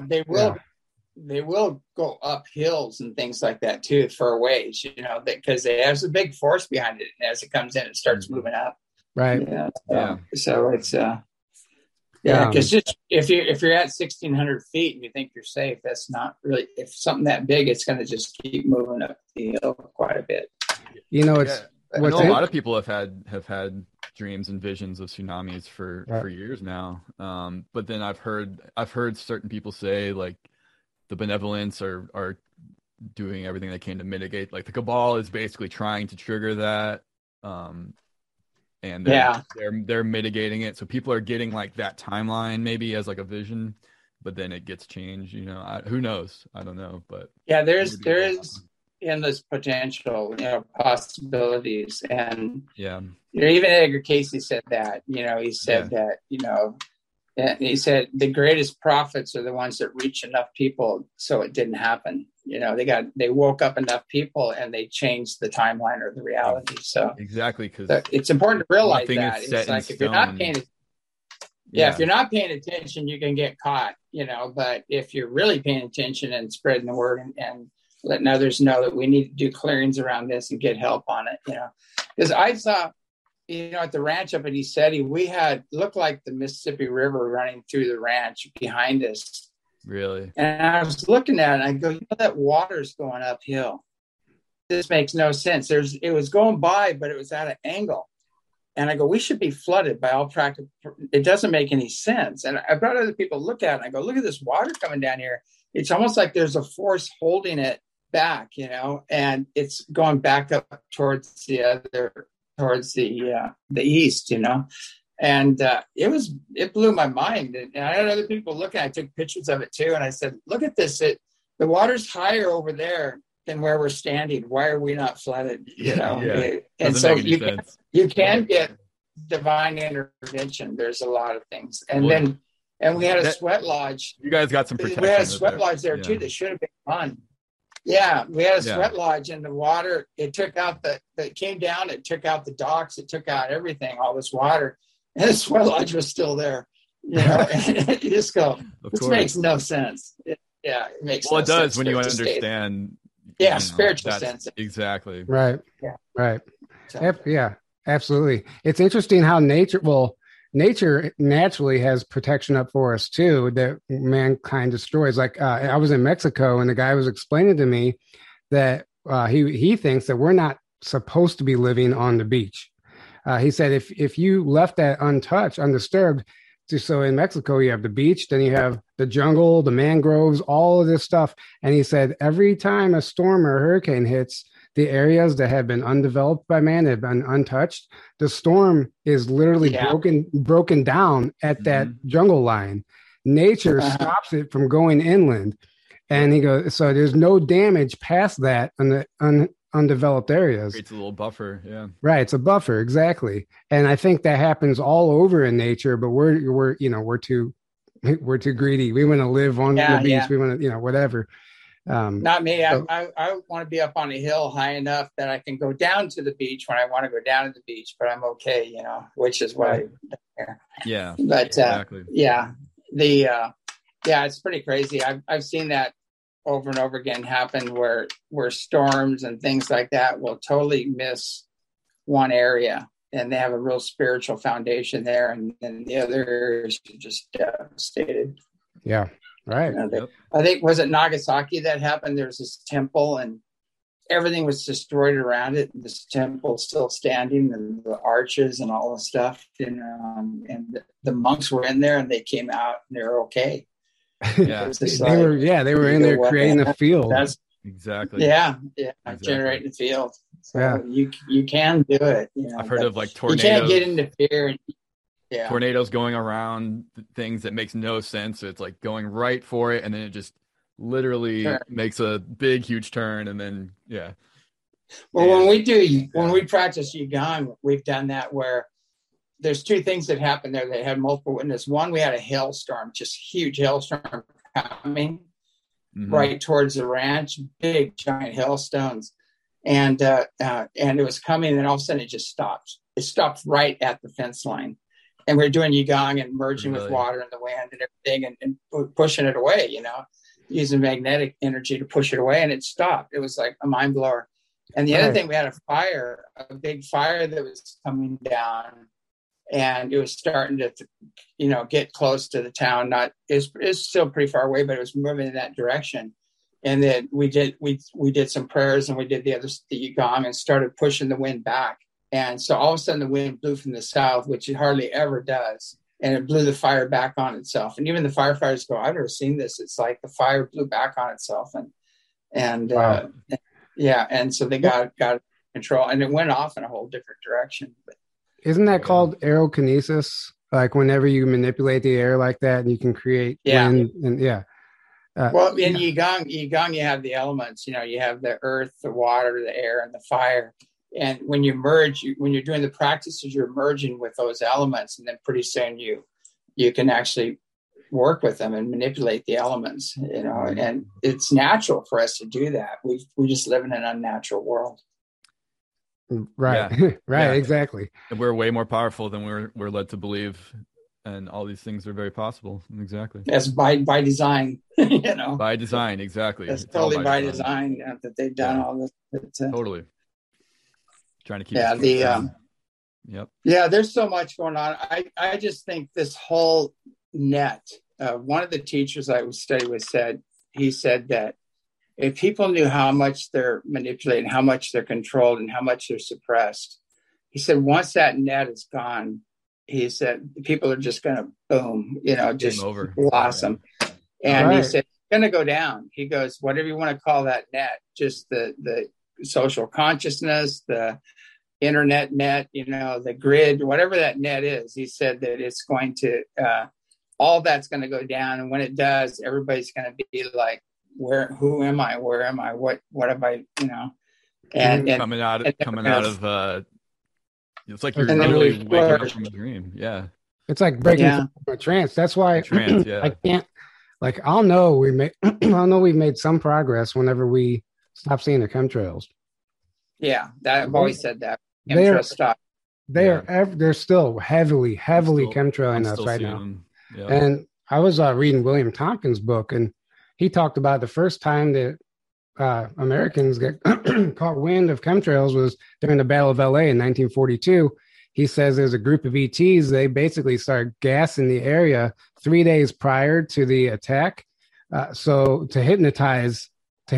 will go up hills and things like that too for a ways, you know, because there's a big force behind it, and as it comes in, it starts moving up. Right. Yeah. So it's yeah, because just if you're at 1,600 feet and you think you're safe, that's not really. If something that big, it's going to just keep moving up the hill quite a bit. You know, it's. I know a lot of people have had dreams and visions of tsunamis for years now. But then I've heard certain people say, like, the benevolents are doing everything they can to mitigate. Like, the cabal is basically trying to trigger that. And they're mitigating it, so people are getting like that timeline maybe as like a vision, but then it gets changed. You know, who knows? I don't know, but yeah, there is endless potential, you know, possibilities, and you know, even Edgar Casey said that. You know, he said that, you know, and he said the greatest prophets are the ones that reach enough people so it didn't happen. You know, they woke up enough people and they changed the timeline or the reality. So exactly, because it's important to realize that it's like if you're not paying, if you're not paying attention, you can get caught. You know, but if you're really paying attention and spreading the word and letting others know that we need to do clearings around this and get help on it, you know, because I saw, you know, at the ranch up at ECETI, we had looked like the Mississippi River running through the ranch behind us. Really? And I was looking at it and I go, you know, that water's going uphill. This makes no sense. It was going by, but it was at an angle. And I go, we should be flooded by all practical. It doesn't make any sense. And I brought other people to look at it and I go, look at this water coming down here. It's almost like there's a force holding it back, you know, and it's going back up towards the east, you know. And it blew my mind. And I had other people looking. I took pictures of it too, and I said, "Look at this! The water's higher over there than where we're standing. Why are we not flooded?" You know. Yeah. And so you can get divine intervention. There's a lot of things, and we had a sweat lodge. You guys got some protection. We had a sweat lodge there too. That should have been fun. Yeah, we had a sweat lodge, and the water. It took out it came down. It took out the docks. It took out everything. All this water. And the sweat lodge was still there, you know. And you just go, this makes no sense. It makes. Well, no it does sense when you understand. Yeah, spiritual sense. Exactly. Right. Yeah. Right. Yeah. Absolutely. It's interesting how nature naturally has protection up for us too that mankind destroys. Like I was in Mexico, and the guy was explaining to me that he thinks that we're not supposed to be living on the beach. He said, if you left that untouched, undisturbed, so in Mexico, you have the beach, then you have the jungle, the mangroves, all of this stuff. And he said, every time a storm or a hurricane hits the areas that have been undeveloped by man, have been untouched, the storm is literally broken down at that jungle line. Nature stops it from going inland. And he goes, so there's no damage past that on the undeveloped areas. It's a little buffer, yeah. Right, it's a buffer, exactly. And I think that happens all over in nature, but we're too greedy. We want to live on the beach. We want to, whatever. Not me. So, I want to be up on a hill high enough that I can go down to the beach when I want to go down to the beach, but I'm okay, which is what I care. Yeah. But exactly. It's pretty crazy. I've seen that over and over again happen where storms and things like that will totally miss one area, and they have a real spiritual foundation there, and the other areas are just devastated. Yeah, right. I think, was it Nagasaki that happened? There was this temple, and everything was destroyed around it, and this temple still standing, and the arches and all the stuff, and the monks were in there, and they came out, and they're okay. Yeah, they were in there creating a field. Exactly. Exactly. Generating a field. So you can do it. I've heard of like tornadoes. You can't get into fear. Tornadoes going around things that makes no sense. So it's like going right for it, and then it just literally makes a big, huge turn, and then Well, when we practice Qigong, we've done that where there's two things that happened there that had multiple witnesses. One, we had a hailstorm, just huge hailstorm coming right towards the ranch, big giant hailstones. And it was coming, and all of a sudden it just stopped. It stopped right at the fence line. And we're doing Qigong and merging with water and the wind and everything and pushing it away, using magnetic energy to push it away. And it stopped. It was like a mind blower. And the other thing, we had a big fire that was coming down. And it was starting to, get close to the town. It's still pretty far away, but it was moving in that direction. And then we did some prayers, and we did the Qigong, and started pushing the wind back. And so all of a sudden the wind blew from the south, which it hardly ever does. And it blew the fire back on itself. And even the firefighters go, I've never seen this. It's like the fire blew back on itself. And so they got control, and it went off in a whole different direction. But isn't that called aerokinesis? Like whenever you manipulate the air like that, and you can create wind and well, in Qigong, you have the elements. You have the earth, the water, the air, and the fire. And when you merge, when you're doing the practices, you're merging with those elements, and then pretty soon you can actually work with them and manipulate the elements. And it's natural for us to do that. We just live in an unnatural world. Right. Exactly. And we're way more powerful than we're led to believe, and all these things are very possible. Exactly. That's by design. By design, exactly. That's totally by design that they've done all this. Totally. Trying to keep. There's so much going on. I just think this whole net. One of the teachers I was studying with said that if people knew how much they're manipulated, how much they're controlled, and how much they're suppressed, he said, once that net is gone, he said, people are just going to boom, just blossom. And he said, it's going to go down. He goes, whatever you want to call that net, just the social consciousness, the internet net, the grid, whatever that net is. He said that it's going to, all that's going to go down. And when it does, everybody's going to be like, who am I? Where am I? What have I, and coming out of, it's like you're literally waking up from a dream. Yeah. It's like breaking from a trance. That's why I can't, I'll know we've made some progress whenever we stop seeing the chemtrails. Yeah. I've always said that. They're still heavily chemtrailing us right now. Yeah. And I was reading William Tompkins' book, and he talked about the first time that Americans get caught wind of chemtrails was during the Battle of LA in 1942. He says there's a group of ETs. They basically started gassing the area 3 days prior to the attack, so to hypnotize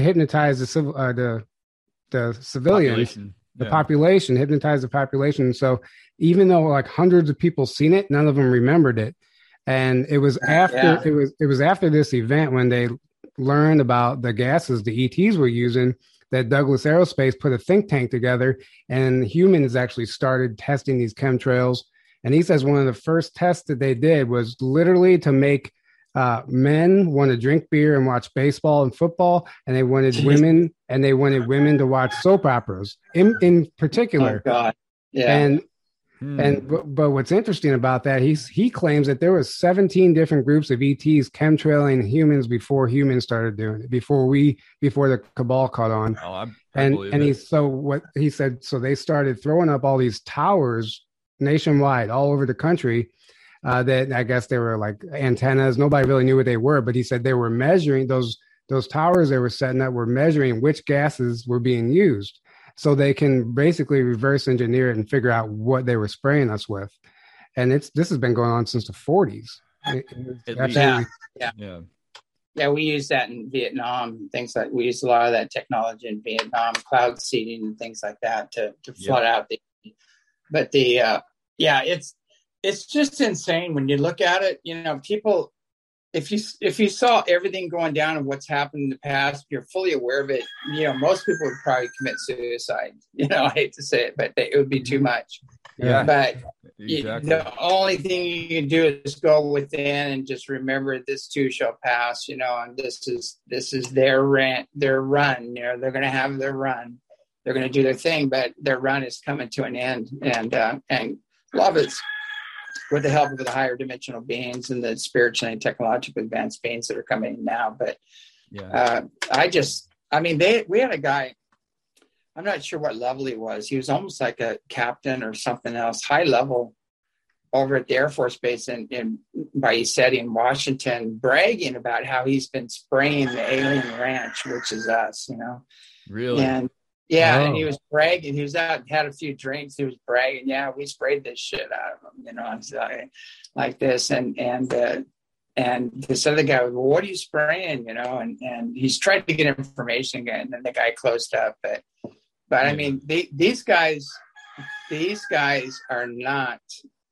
the civilians, population, hypnotize the population. So even though like hundreds of people seen it, none of them remembered it. And it was after it was after this event, when they learned about the gases the ETs were using, that Douglas Aerospace put a think tank together, and humans actually started testing these chemtrails. And he says one of the first tests that they did was literally to make men want to drink beer and watch baseball and football, and they wanted women to watch soap operas in particular. Oh God. Yeah. But what's interesting about that, he claims that there was 17 different groups of ETs chemtrailing humans before humans started doing it, before the cabal caught on. Oh, what he said, so they started throwing up all these towers nationwide, all over the country. That I guess they were like antennas. Nobody really knew what they were, but he said they were measuring those towers they were setting up were measuring which gases were being used, so they can basically reverse engineer it and figure out what they were spraying us with. And this has been going on since the 40s. Yeah. We use that in Vietnam. Things like we use a lot of that technology in Vietnam, cloud seeding and things like that to flood out it's just insane when you look at it. People, if you saw everything going down and what's happened in the past, you're fully aware of it. Most people would probably commit suicide. I hate to say it, but it would be too much. Yeah. But exactly. The only thing you can do is go within and just remember this too shall pass. And this is their run. They're going to have their run. They're going to do their thing, but their run is coming to an end. And love it's with the help of the higher dimensional beings and the spiritually and technologically advanced beings that are coming in now. But we had a guy, I'm not sure what level he was. He was almost like a captain or something else, high level, over at the Air Force Base in Baycity in Washington, bragging about how he's been spraying the alien ranch, which is us, Really? And and he was bragging. He was out, had a few drinks. He was bragging. Yeah, we sprayed this shit out of him, like this. And this other guy was, well, what are you spraying? And he's trying to get information again. And then the guy closed up. But I mean, these guys are not.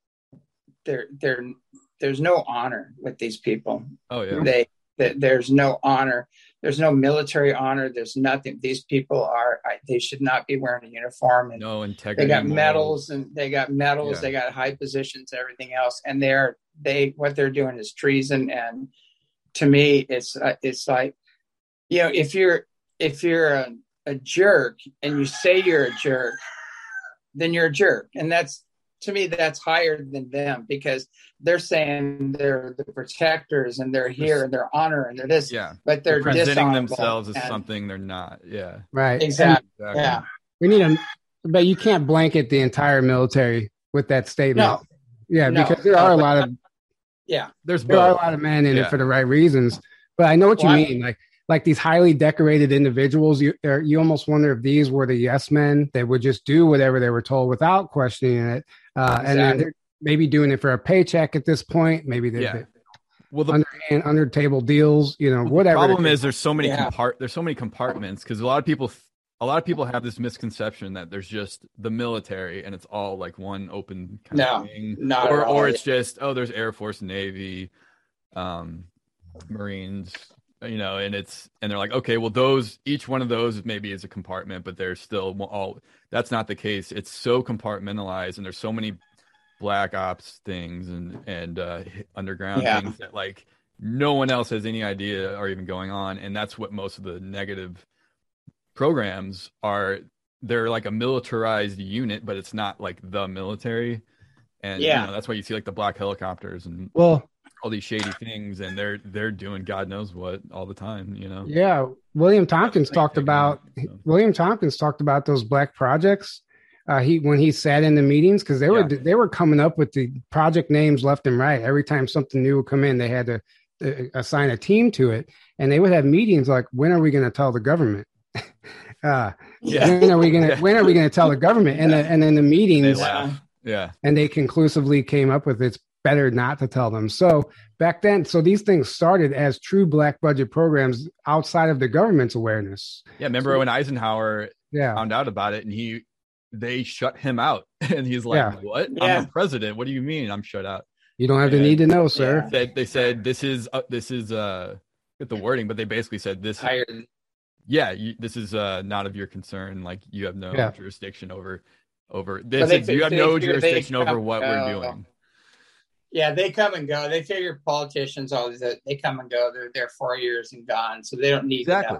There's no honor with these people. Oh yeah. There's no honor. There's no military honor. There's nothing. These people they should not be wearing a uniform. And no integrity. They got medals and they got They got high positions and everything else. And what they're doing is treason. And to me, it's like, if you're a jerk and you say you're a jerk, then you're a jerk. And to me, that's higher than them, because they're saying they're the protectors and they're here and they're honor and they're this, but they're presenting themselves as something they're not. Yeah, right. Exactly. Yeah, we need but you can't blanket the entire military with that statement. Because there are a lot of there are a lot of men in it for the right reasons. But I know what you mean. Like these highly decorated individuals, you almost wonder if these were the yes men that would just do whatever they were told without questioning it. And then they're maybe doing it for a paycheck at this point. Maybe they're under table deals, whatever. The problem is there's so many compartments, because a lot of people have this misconception that there's just the military and it's all like one open kind of thing. Or it's just, there's Air Force, Navy, Marines, you know, and they're like, okay, well, each one of those maybe is a compartment, but they're still all. That's not the case. It's so compartmentalized, and there's so many black ops things and underground things that like no one else has any idea are even going on, and that's what most of the negative programs are. They're like a militarized unit, but it's not like the military, and you know, that's why you see like the black helicopters and all these shady things, and they're doing God knows what all the time, you know. Yeah, William Tompkins talked about those black projects. When he sat in the meetings, because they were coming up with the project names left and right. Every time something new would come in, they had to assign a team to it, and they would have meetings like, when are we going to tell the government? When are we going to tell the government? And then the meetings, they laugh. And they conclusively came up with it's better not to tell them. So back then, these things started as true black budget programs outside of the government's awareness. Yeah, remember when Eisenhower found out about it, and they shut him out, and he's like, "What? I'm the president. What do you mean I'm shut out? You don't have the need to know, sir." They said this is get the wording, but they basically said this. This is not of your concern. Like, you have no jurisdiction over this. You have no jurisdiction over what we're doing. Yeah, they come and go. They figure politicians always that they come and go. They're there 4 years and gone, so they don't need to know.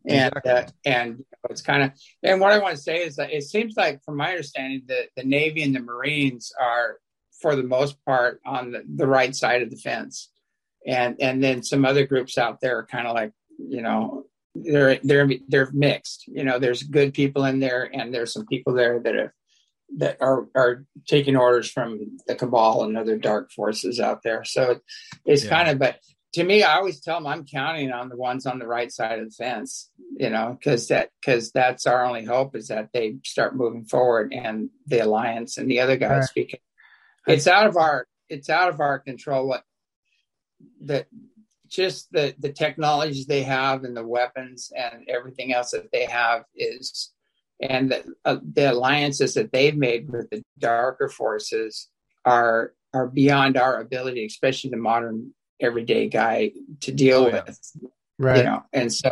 And it's kind of, and what I want to say is that it seems like, from my understanding, that the Navy and the Marines are, for the most part, on the right side of the fence, and then some other groups out there are kind of like, you know, they're mixed. You know, there's good people in there, and there's some people there that are taking orders from the cabal and other dark forces out there. So it's kind of, but to me, I always tell them I'm counting on the ones on the right side of the fence, you know, because that's our only hope, is that they start moving forward, and the alliance and the other guys, because it's out of our control. What the technologies they have and the weapons and everything else that they have is, and the alliances that they've made with the darker forces are beyond our ability, especially the modern everyday guy, to deal with. Right. You know, and so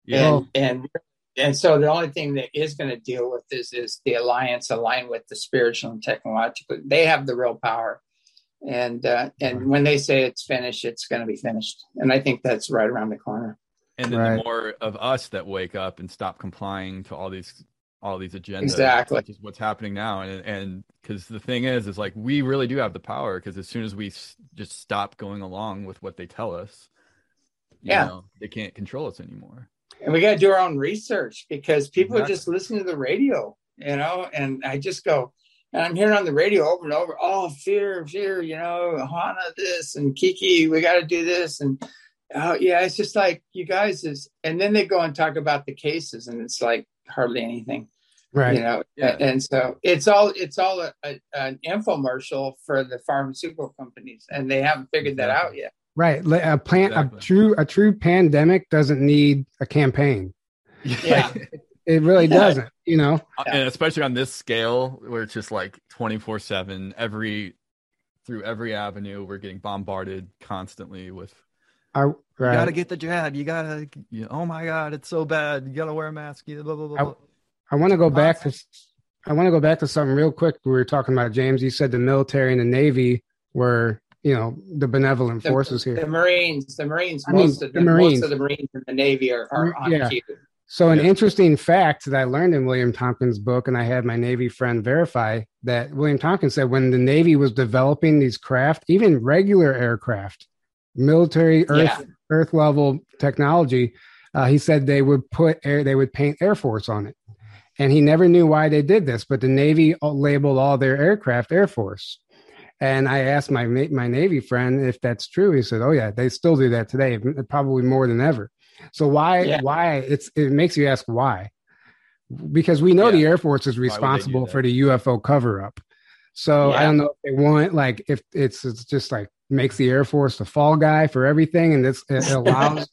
and so the only thing that is going to deal with this is the alliance aligned with the spiritual and technological. They have the real power. And when they say it's finished, it's going to be finished. And I think that's right around the corner. And then the more of us that wake up and stop complying to all these agendas, exactly, which is what's happening now. And because the thing is like, we really do have the power, because as soon as we just stop going along with what they tell us, you know, they can't control us anymore. And we got to do our own research, because people are just listening to the radio, you know, and I just go, and I'm hearing on the radio over and over, oh, fear, you know, Hana this, and Kiki, we got to do this. And it's just like, you guys and then they go and talk about the cases, and it's like hardly anything, right? You know, and so it's all an infomercial for the pharmaceutical companies, and they haven't figured that out yet. Right. A true pandemic doesn't need a campaign. Yeah. It really doesn't, you know, and especially on this scale, where it's just like 24/7, through every avenue, we're getting bombarded constantly with, you gotta get the jab, oh my God, it's so bad, you gotta wear a mask, blah, blah, blah. I want to go back to something real quick. We were talking about, James, you said the military and the Navy were, you know, the benevolent forces here. The Marines, most of the Marines and the Navy are on cue. So an interesting fact that I learned in William Tompkins' book, and I had my Navy friend verify, that William Tompkins said when the Navy was developing these craft, even regular aircraft, military Earth level technology, he said they would paint Air Force on it. And he never knew why they did this, but the Navy labeled all their aircraft Air Force. And I asked my Navy friend if that's true. He said, oh yeah, they still do that today, probably more than ever. So why it makes you ask why, because we know the Air Force is responsible for the UFO cover up. So I don't know if they want, like, if it's just like makes the Air Force the fall guy for everything. And it allows,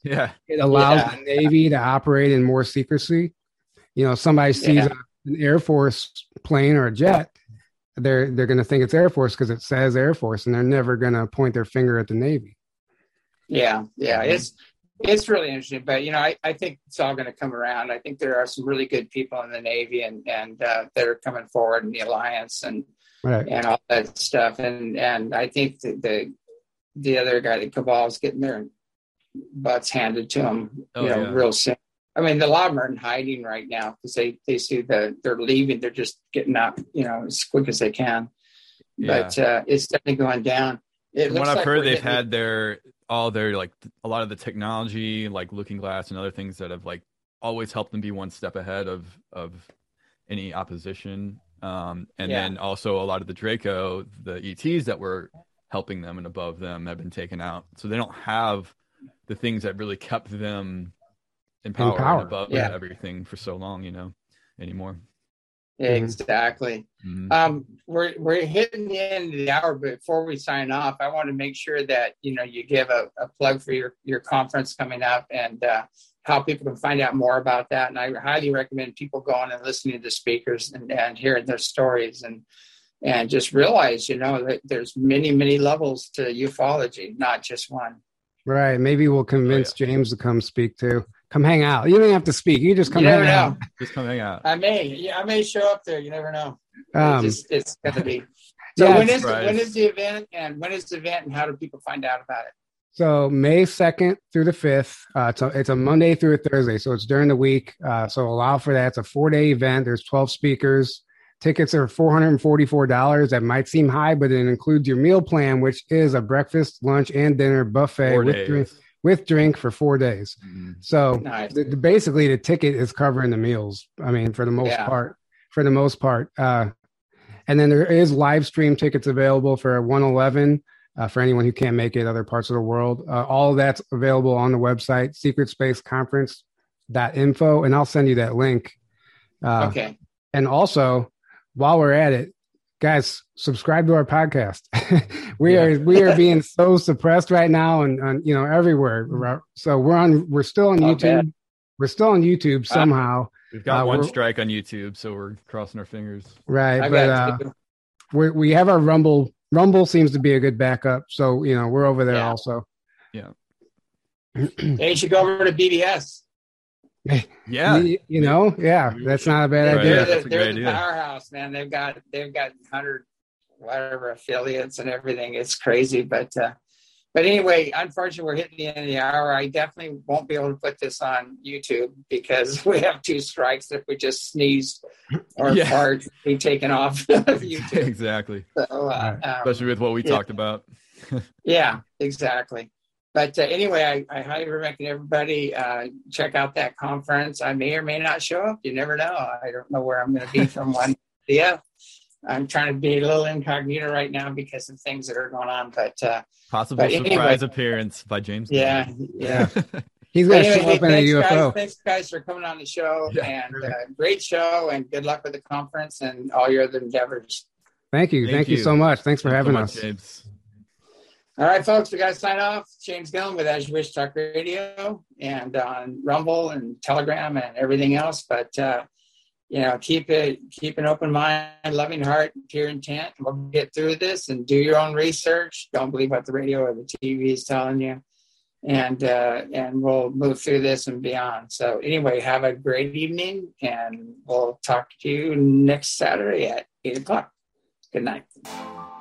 the Navy to operate in more secrecy. You know, somebody sees an Air Force plane or a jet, they're going to think it's Air Force because it says Air Force, and they're never going to point their finger at the Navy. Yeah. It's really interesting, but I think it's all going to come around. I think there are some really good people in the Navy and that are coming forward in the alliance and all that stuff. And I think that the other guy, the Cabal, is getting their butts handed to them, real soon. I mean, a lot of them are in hiding right now because they see that they're leaving. They're just getting out, as quick as they can. Yeah. But it's definitely going down. From what I've heard, they've had all their like a lot of the technology, like Looking Glass and other things that have like always helped them be one step ahead of any opposition. Then also a lot of the Draco, the ETs that were helping them and above them have been taken out. So they don't have the things that really kept them in power. And above everything for so long, anymore. Exactly. Mm-hmm. We're hitting the end of the hour, but before we sign off, I want to make sure that you give a plug for your conference coming up and how people can find out more about that. And I highly recommend people going and listening to the speakers and hearing their stories and just realize that there's many levels to ufology, not just one. Right. Maybe we'll convince James to come speak too. Come hang out. You don't have to speak. You just come hang out. Just come hang out. I may show up there. You never know. It's going to be. So when is the event and how do people find out about it? So May 2nd through the 5th. It's a Monday through a Thursday. So it's during the week. So allow for that. It's a 4-day event. There's 12 speakers. Tickets are $444. That might seem high, but it includes your meal plan, which is a breakfast, lunch, and dinner buffet with drink for 4 days. Mm-hmm. So nice. Basically the ticket is covering the meals. I mean, for the most part. And then there is live stream tickets available for 111 for anyone who can't make it other parts of the world. All of that's available on the website, secretspaceconference.info. And I'll send you that link. Okay. And also, while we're at it, guys, subscribe to our podcast. we are being so suppressed right now and everywhere. So we're still on YouTube. We're still on YouTube somehow. We've got one strike on YouTube, so we're crossing our fingers. Right. But we have our Rumble. Rumble seems to be a good backup. So, we're over there also. Yeah. Hey, you should go over to BBS. Yeah, that's not a bad idea. They're the powerhouse, man. They've got 100 whatever affiliates and everything. It's crazy, but anyway, unfortunately, we're hitting the end of the hour. I definitely won't be able to put this on YouTube because we have 2 strikes. If we just sneeze or fart, be taken off of YouTube. Exactly. So, especially with what we talked about. Yeah, exactly. But anyway, I highly recommend everybody check out that conference. I may or may not show up. You never know. I don't know where I'm going to be from one. I'm trying to be a little incognito right now because of things that are going on. But possible surprise appearance by James. Yeah. He's going to show up in a UFO. Thanks, guys, for coming on the show. And great show. And good luck with the conference and all your other endeavors. Thank you. Thank you so much. Thanks for having us. James. All right, folks, we got to sign off. James Gillen with As You Wish Talk Radio and on Rumble and Telegram and everything else. But, keep an open mind, loving heart, pure intent. We'll get through this and do your own research. Don't believe what the radio or the TV is telling you. And we'll move through this and beyond. So anyway, have a great evening, and we'll talk to you next Saturday at 8:00. Good night.